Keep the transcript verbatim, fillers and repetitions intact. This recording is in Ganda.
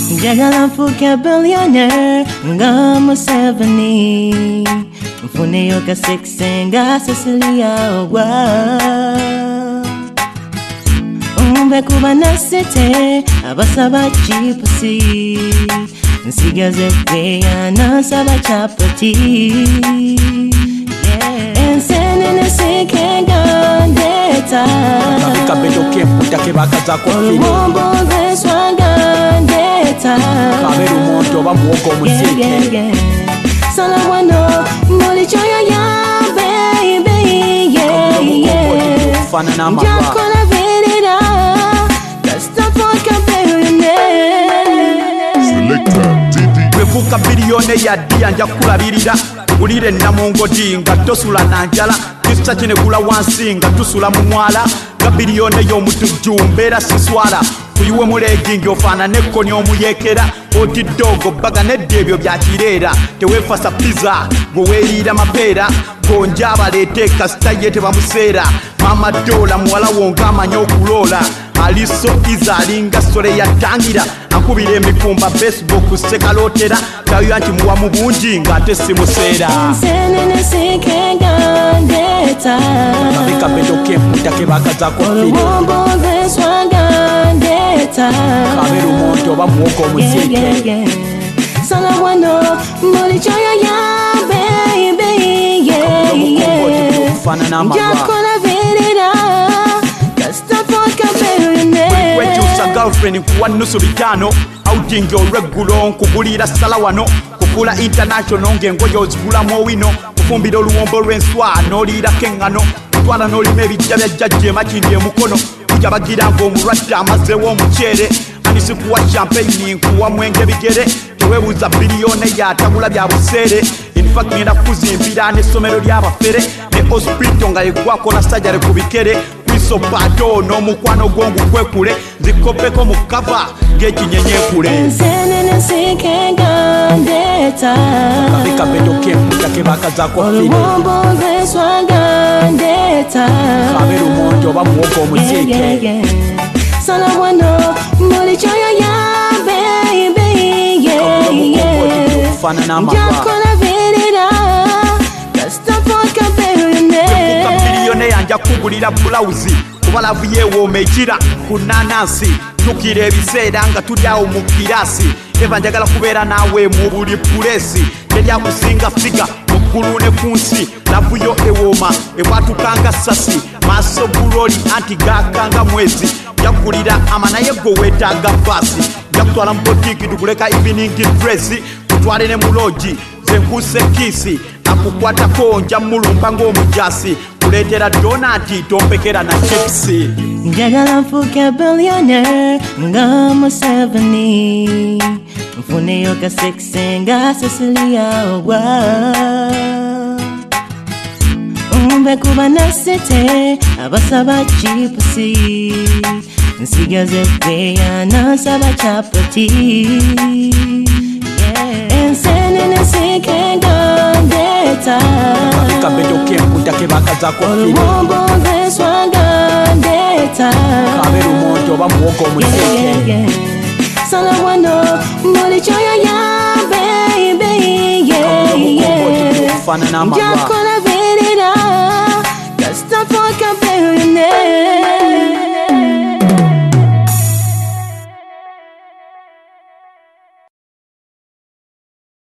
Njagala nfuuke billionaire nga Museveni, nfuneyo ka sexy nga Cecilia Ogwa, umbe kuba nasete abasaba chipusi, nsigaze kweya nasaba chapati. Ensenene sikenga ndeta Kabika beto kemputa kebakaza kwa fili Olumombo veswanga ndeta Kaberu monto ba muoko musike yeah, yeah, yeah. Sala wano muli choya ya baby yeah, yeah. Fana na mawa Jakola verida Kasta foka billionaire Selector Didi Wevuka biliyone ya dia nja kulabirira Ulire namungo jinga tosula nanjala Kista chine kula wansinga tusula mumwala Gabiliyone y'omutujju mbeera siswala Kuyuwe mulegi ofana neko ni omuyekera Oti dogo baga nedde ebyo bya kireera Tewefasa pizza gweweerira mapeera Gonja abalete kasita ye tebamuseera Mama dola muwala wonga amanya okuloola Aliso iza alinga sole yatangira Ankubira emikumba Facebook sekalotera Kayo anti muwa mu bungi ng'ate simuseera Ensenene sikenga ndeta Kabika beto kemputa kebakaza kwa fili Olumombo veswanga ndeta Kaberu monto ba muoko musike yeah, yeah, yeah. Sala wano muli choya ya baby yeah, yeah. Fana na mawa Jakola verida Kasta foka billionaire Wechusa girlfriend kuwa nusu bitano Outing regulo nkugulira sala wano Kukula international ngengoyo zigula mwowino Kufumbira oluwombo lw'enswa n'oliira kengano Kutwala n'olima ebijja bya jjajja makindi emukono Kujja bagira ng'omulwadde amazeewo omuceere Anisi kuwa champagne nkuwa mwenge bigere Teweebuuza biliyone yatagula bya buseere Infact ngenda kuzimbira n'essomero ly'abafere Ne hospital nga yeggwako na sajjale ku bikere Kwiso pato n'omukwano gwangu kwekule Nzikopeko mu kava ng'ekinyenyenkule Ensenene sikenga ndeta Kabika beto kemputa kebakaza kwa fili Olumombo veswanga ndeta Kaberu monto ba muoko musike yeah, yeah, yeah. Sala wano muli choya ya baby yeah, yeah. Fana na mawa Jakola verida Kasta foka billionaire Biliyone yanja kugulira bulauzi Kubalavu yewooma ekira ku nanansi Tukira ebiseera nga tuli awo mu kirasi Eva njagala kubeera naawe mu buli pulesi Teryakusinga figa mu ggulu ne ku nsi Lavu yo ewooma ebwatukanga sasi Maaso buloli anti gaakanga mwezi Yakugulira ama naye gwe weetaaga baasi Yakutwala mu botiki tukuleka evening dress Kutwale ne mu logi zenkuse kisi Akukwatako nja mulumba ng'omujasi Kuleetera donati tompekera na chipsi Njagala nfuuke billionaire nga Museveni, nfuneyo ka sexy nga Cecilia Ogwa, umbe kuba nasete abasaba chipusi, nsigaze kweya nasaba chapati. Ensenene sikenga ndeta Kabika beto kemputa kebakaza kwa fili Olumombo veswanga ndeta Kaberu monto ba muoko musike yeah, yeah, yeah. Sala wano muli choya ya baby yeah, yeah. Fana na mawa Jakola verida Kasta foka billionaire